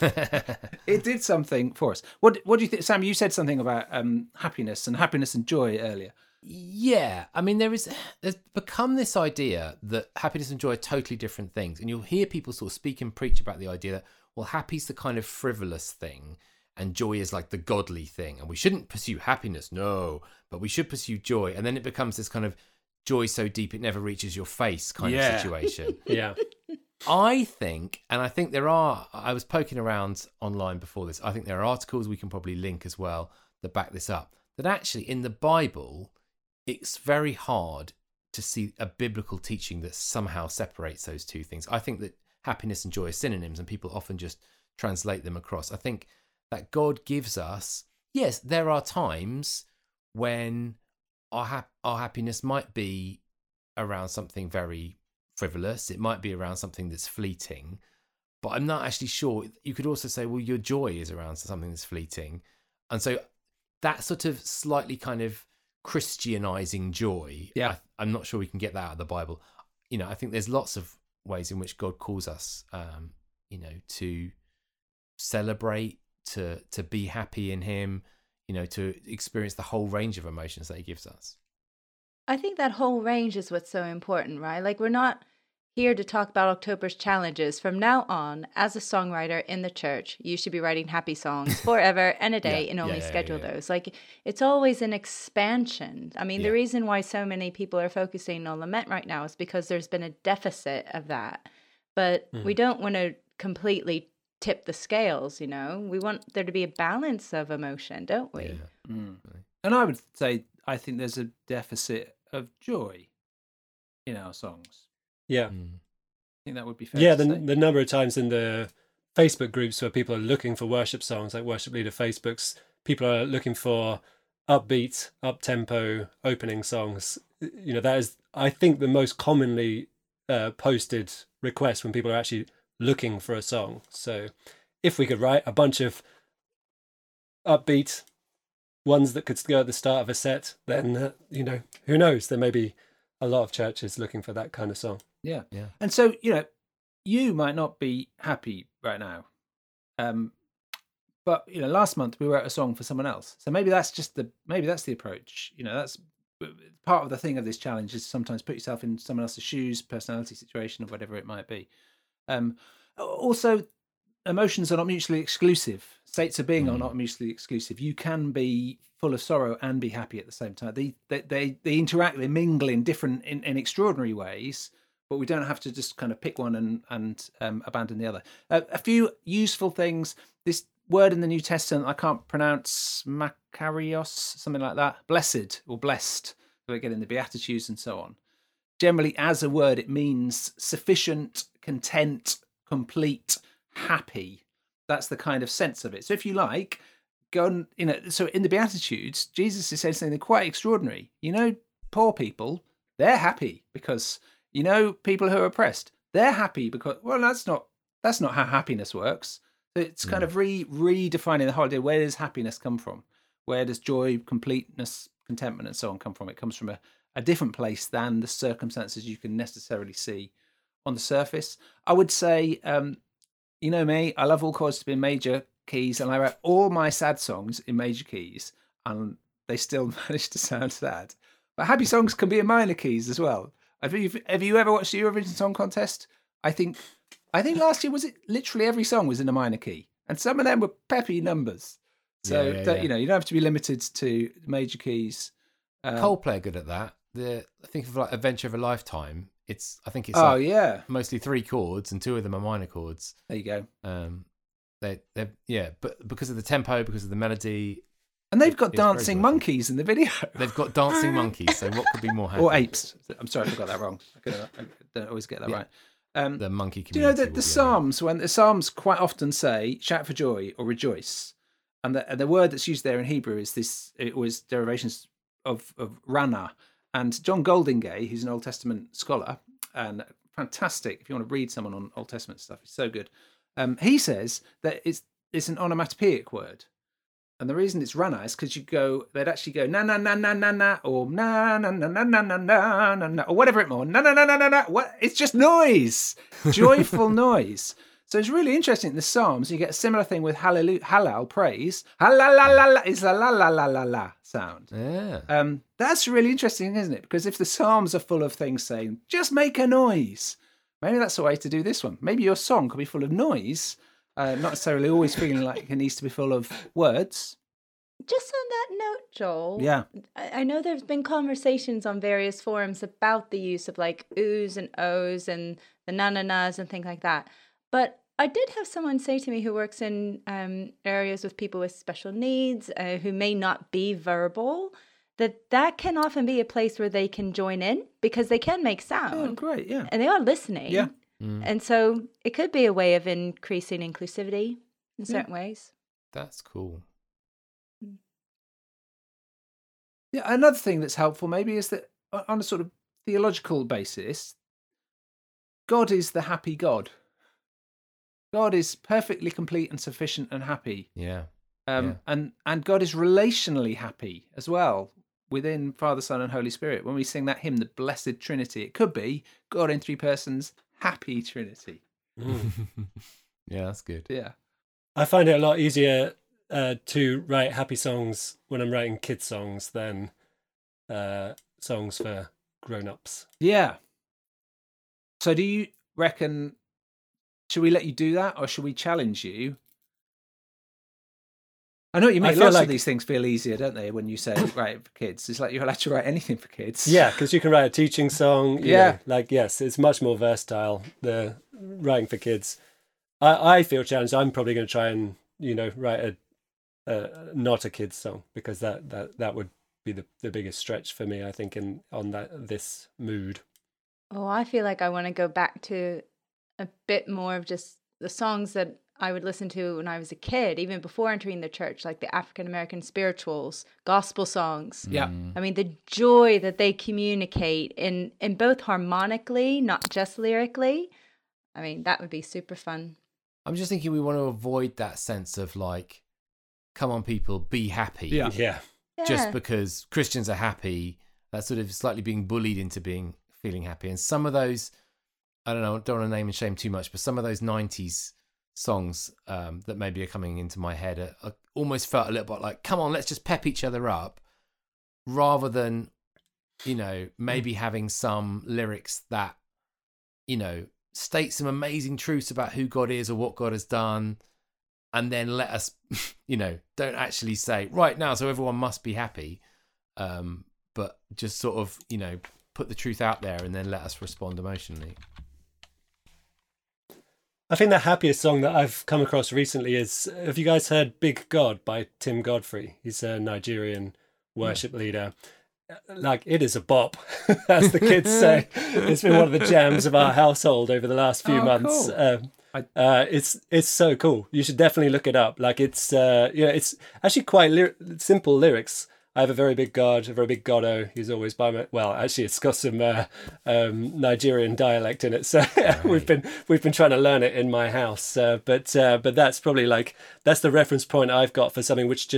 It did something for us. What do you think, Sam? You said something about happiness and joy earlier. Yeah, I mean, there's become this idea that happiness and joy are totally different things, and you'll hear people sort of speak and preach about the idea that, well, happy's the kind of frivolous thing, and joy is like the godly thing, and we shouldn't pursue happiness, no, but we should pursue joy, and then it becomes this kind of joy so deep it never reaches your face kind of situation. Yeah. I think I was poking around online before this, I think there are articles we can probably link as well that back this up, that actually in the Bible, it's very hard to see a biblical teaching that somehow separates those two things. I think that happiness and joy are synonyms, and people often just translate them across. I think that God gives us, yes, there are times when our happiness might be around something very frivolous. It might be around something that's fleeting, but I'm not actually sure. You could also say, well, your joy is around something that's fleeting. And so that sort of slightly kind of Christianizing joy, I'm not sure we can get that out of the Bible. I think there's lots of ways in which God calls us, to celebrate, to be happy in Him, to experience the whole range of emotions that He gives us. I think that whole range is what's so important, right? Like, we're not here to talk about October's challenges. From now on, as a songwriter in the church, you should be writing happy songs forever and a day and only schedule those. Like, it's always an expansion. I mean, the reason why so many people are focusing on lament right now is because there's been a deficit of that. But we don't want to completely tip the scales, We want there to be a balance of emotion, don't we? Yeah. And I would say, I think there's a deficit of joy in our songs. Yeah. I think that would be fair. Yeah, to say. the number of times in the Facebook groups where people are looking for worship songs, like Worship Leader Facebooks, people are looking for upbeat, up-tempo opening songs. That is, I think, the most commonly posted request when people are actually looking for a song. So if we could write a bunch of upbeat ones that could go at the start of a set, then, who knows? There may be a lot of churches looking for that kind of song. Yeah. And so, you might not be happy right now. But, last month we wrote a song for someone else. So maybe that's the approach. That's part of the thing of this challenge, is sometimes put yourself in someone else's shoes, personality situation, or whatever it might be. Also, emotions are not mutually exclusive. States of being are not mutually exclusive. You can be full of sorrow and be happy at the same time. They interact, they mingle in different, in extraordinary ways, but we don't have to just kind of pick one and abandon the other. A few useful things. This word in the New Testament, I can't pronounce, makarios, something like that. Blessed or blessed, we get in the Beatitudes and so on. Generally, as a word, it means sufficient, content, complete, happy. That's the kind of sense of it. So if you like, go and, so in the Beatitudes, Jesus is saying something quite extraordinary. Poor people, they're happy because, people who are oppressed, they're happy because, well, that's not how happiness works. It's kind of redefining the whole idea. Where does happiness come from? Where does joy, completeness, contentment, and so on come from? It comes from a different place than the circumstances you can necessarily see on the surface. I would say, you know me, I love all chords to be in major keys, and I write all my sad songs in major keys, and they still manage to sound sad. But happy songs can be in minor keys as well. Have you ever watched the Eurovision Song Contest? I think last year, was it literally every song was in a minor key, and some of them were peppy numbers. So you know, you don't have to be limited to major keys. Coldplay are good at that. I think of like Adventure of a Lifetime. I think it's mostly 3 chords, and 2 of them are minor chords. There you go. But because of the tempo, because of the melody, and they've got dancing monkeys in the video. They've got dancing monkeys. So what could be more happy? Or apes? I'm sorry, I got that wrong. I don't always get that right. The monkey community. Do you know that the Psalms, when the Psalms quite often say "shout for joy" or "rejoice," and the word that's used there in Hebrew is this. It was derivations of Rana. And John Goldingay, who's an Old Testament scholar and fantastic, if you want to read someone on Old Testament stuff, it's so good. He says that it's an onomatopoeic word. And the reason it's Rana is because they'd actually go na na na na na na, or na na na na na na na na na, or whatever it more. Na na na na na na. What? It's just noise, joyful noise. So it's really interesting. In the Psalms, you get a similar thing with hallelujah, halal, praise. Halalalala is la la la la la la sound. Yeah. That's really interesting, isn't it? Because if the Psalms are full of things saying, just make a noise, maybe that's the way to do this one. Maybe your song could be full of noise, not necessarily always feeling like it needs to be full of words. Just on that note, Joel. Yeah. I know there's been conversations on various forums about the use of like oohs and ohs and the na-na-nas and things like that. But I did have someone say to me who works in areas with people with special needs, who may not be verbal, that can often be a place where they can join in because they can make sound. Oh, great, yeah. And they are listening. Yeah. And so it could be a way of increasing inclusivity in certain ways. That's cool. Yeah, another thing that's helpful maybe is that on a sort of theological basis, God is the happy God. God is perfectly complete and sufficient and happy. Yeah. And God is relationally happy as well within Father, Son, and Holy Spirit. When we sing that hymn, the Blessed Trinity, it could be God in 3 persons, happy Trinity. Yeah, that's good. Yeah. I find it a lot easier to write happy songs when I'm writing kids songs than songs for grown-ups. Yeah. So do you reckon, should we let you do that, or should we challenge you? I know what you mean. Lots of these things feel easier, don't they, when you say write it for kids? It's like you're allowed to write anything for kids. Yeah, because you can write a teaching song. You know, yes, it's much more versatile, the writing for kids. I feel challenged. I'm probably going to try and, write not a kids song, because that would be the biggest stretch for me, I think, on this mood. Oh, I feel like I want to go back to a bit more of just the songs that I would listen to when I was a kid, even before entering the church, like the African American spirituals, gospel songs. Yeah. I mean, the joy that they communicate in both harmonically, not just lyrically. I mean, that would be super fun. I'm just thinking we want to avoid that sense of like, come on, people, be happy. Yeah. Just because Christians are happy, that's sort of slightly being bullied into feeling happy. And some of those, I don't want to name and shame too much, but some of those 90s songs that maybe are coming into my head are almost felt a little bit like, come on, let's just pep each other up, rather than, maybe having some lyrics that, state some amazing truths about who God is or what God has done, and then let us, don't actually say, right now, so everyone must be happy, but just sort of, put the truth out there and then let us respond emotionally. I think the happiest song that I've come across recently is, have you guys heard Big God by Tim Godfrey? He's a Nigerian worship leader. Like, it is a bop, as the kids say. It's been one of the jams of our household over the last few months. Cool. It's so cool. You should definitely look it up. Like, it's actually quite simple lyrics. I have a very big God, a very big Goddo. He's always by my. Well, actually, it's got some Nigerian dialect in it, so right. we've been trying to learn it in my house. But that's probably that's the reference point I've got for something which just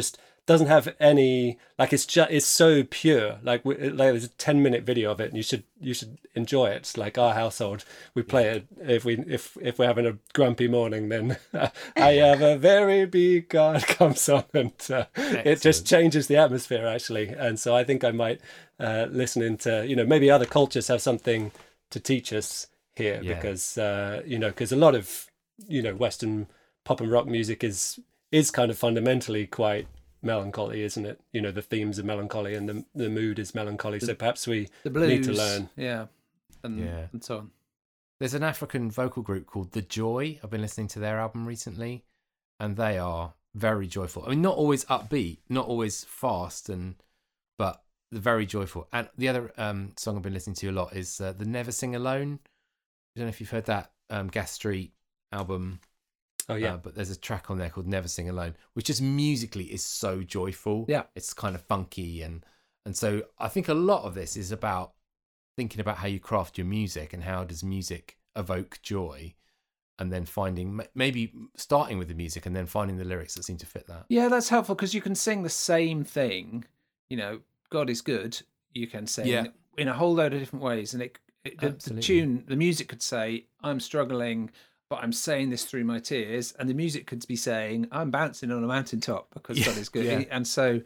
doesn't have any, like, it's so pure. Like there's a 10-minute video of it, and you should enjoy it. It's like our household, we play it if we're having a grumpy morning, then I have a very big God comes on, and it just changes the atmosphere actually. And so I think I might listen into, maybe other cultures have something to teach us here, because because a lot of Western pop and rock music is kind of fundamentally quite melancholy, isn't it? The themes are melancholy and the mood is melancholy. So perhaps we need to learn. And so on. There's an African vocal group called The Joy. I've been listening to their album recently, and they are very joyful. I mean, not always upbeat, not always fast, but they're very joyful. And the other song I've been listening to a lot is the Never Sing Alone. I don't know if you've heard that Gas Street album. Oh yeah, but there's a track on there called Never Sing Alone, which just musically is so joyful. Yeah, it's kind of funky, and so I think a lot of this is about thinking about how you craft your music and how does music evoke joy, and then maybe starting with the music and then finding the lyrics that seem to fit that. Yeah, that's helpful because you can sing the same thing. God is good. You can sing in a whole load of different ways, and the tune, the music could say, "I'm struggling, but I'm saying this through my tears," and the music could be saying, "I'm bouncing on a mountaintop because God is good." Yeah. And so,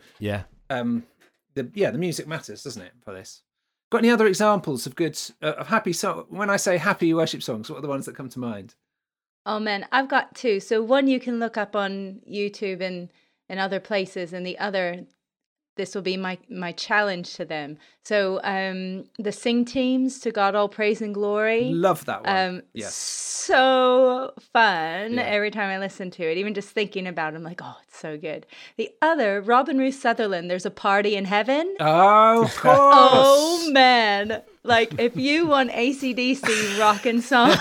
the music matters, doesn't it, for this? Got any other examples of good, of happy song? When I say happy worship songs, what are the ones that come to mind? Oh man, I've got two. So one you can look up on YouTube and other places, and the other, this will be my challenge to them. So the Sing Teams, To God All Praise and Glory. Love that one. Yes. So fun every time I listen to it. Even just thinking about it, I'm like, oh, it's so good. The other, Robin Ruth Sutherland, There's a Party in Heaven. Oh, of course. Oh, man. Like, if you want AC/DC rockin' song,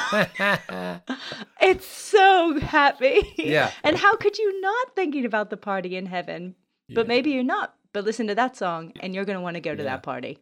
it's so happy. Yeah. And how could you not thinking about the party in heaven? But maybe you're not. But listen to that song, and you're going to want to go to that party.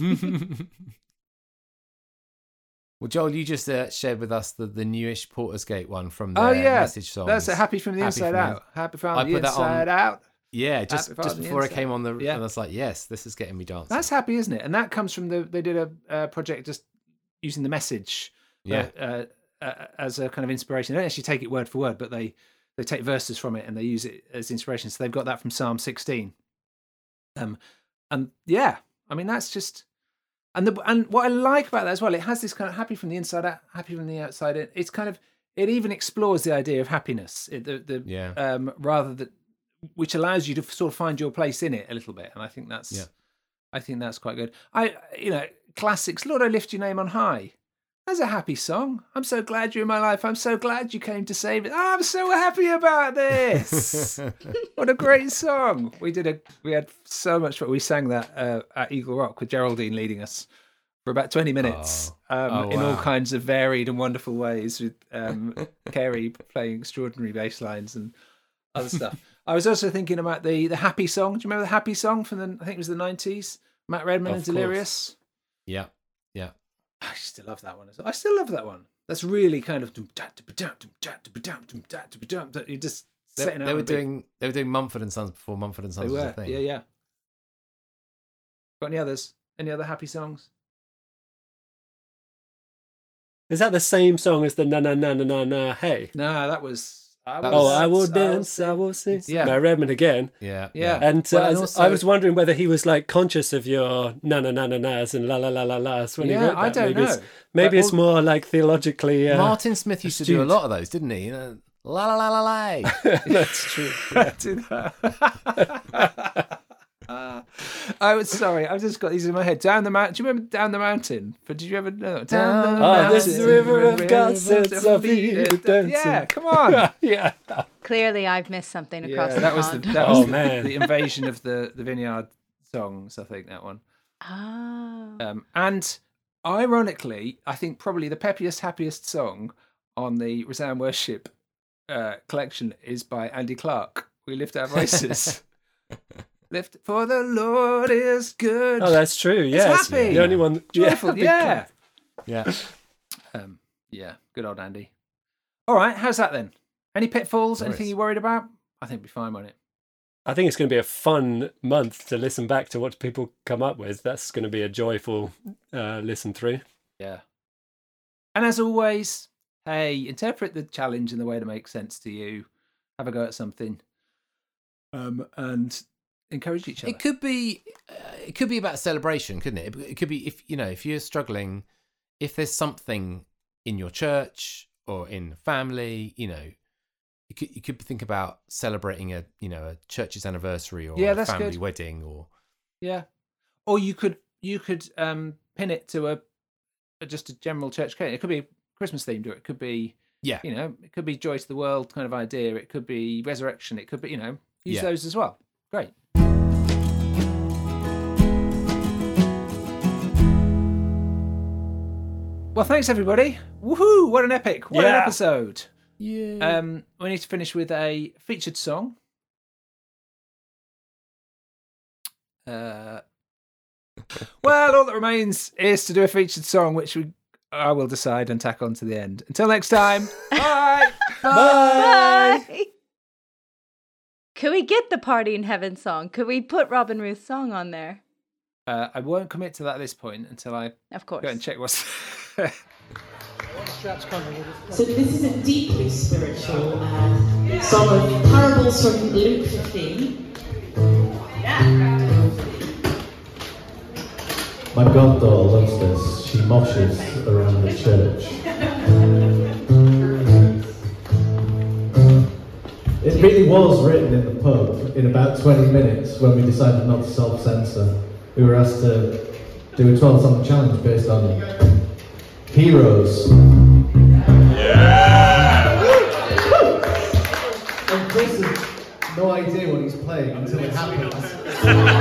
Well, Joel, you just shared with us the newish Porter's Gate one from the Message songs. That's a Happy from the Inside Out. Happy from the Inside Out. Yeah, just before I came on and I was like, yes, this is getting me dancing. That's happy, isn't it? And that comes from they did a project just using the Message as a kind of inspiration. They don't actually take it word for word, but they take verses from it and they use it as inspiration. So they've got that from Psalm 16. And yeah, I mean, that's just, and what I like about that as well, it has this kind of happy from the inside out, happy from the outside in. It's kind of, it even explores the idea of happiness, rather than, which allows you to sort of find your place in it a little bit. And I think that's quite good. Classics, Lord, I Lift Your Name on High. That's a happy song. I'm so glad you're in my life. I'm so glad you came to save it. Oh, I'm so happy about this. What a great song. We had so much fun. We sang that at Eagle Rock with Geraldine leading us for about 20 minutes in all kinds of varied and wonderful ways, with Kerry playing extraordinary bass lines and other stuff. I was also thinking about the Happy song. Do you remember the Happy song from I think it was the 90s? Matt Redman and Delirious. Yeah. I still love that one. I still love that one. That's really kind of you're just setting out. They were doing Mumford & Sons before Mumford & Sons was a thing. Yeah. Got any others? Any other happy songs? Is that the same song as the na na na na na na hey? No, that was. I will dance, I will sing. Yeah, Matt Redman again. Yeah. And I was wondering whether he was like conscious of your na na na na nas and la la la la las when he wrote that. I don't know. Maybe it's more like theologically. Martin Smith used to do a lot of those, didn't he? La la la la la. That's true. Yeah. Do that. I was sorry. I've just got these in my head. Down the mountain. Do you remember Down the Mountain? But did you ever know? Down the mountain. This is the river of God sets of Yeah, come on. Yeah. Clearly, I've missed something across the pond. That was the invasion of the Vineyard songs. I think that one. And ironically, I think probably the peppiest, happiest song on the Resound Worship collection is by Andy Clark. We Lift Our Voices. Lift, for the Lord is good. Oh, that's true. Yes, it's happy. The only one joyful. Yeah. Yeah. Good old Andy. All right, how's that then? Any pitfalls? Anything you're worried about? I think we'll be fine, won't it? I think it's going to be a fun month to listen back to what people come up with. That's going to be a joyful listen through. Yeah. And as always, hey, interpret the challenge in the way that makes sense to you. Have a go at something, and encourage each other. It could be about celebration, couldn't it? It could be if you're struggling, if there's something in your church or in family, you could think about celebrating a church's anniversary or a family wedding or you could pin it to just a general church cake. It could be Christmas themed, or it could be it could be joy to the world kind of idea. It could be resurrection. It could be use those as well. Great. Well, thanks everybody. Woohoo! What an epic! What an episode! Yeah. We need to finish with a featured song. Well, all that remains is to do a featured song, which I will decide and tack on to the end. Until next time, bye! Bye! Bye! Could we get the Party in Heaven song? Could we put Robin Ruth's song on there? I won't commit to that at this point until I go and check what's... So this is a deeply spiritual song of parables from Luke 15. My goddaughter loves this. She moshes around the church. It really was written in the pub in about 20 minutes when we decided not to self-censor. We were asked to do a 12-song challenge based on heroes. And Chris has no idea what he's playing until it happens.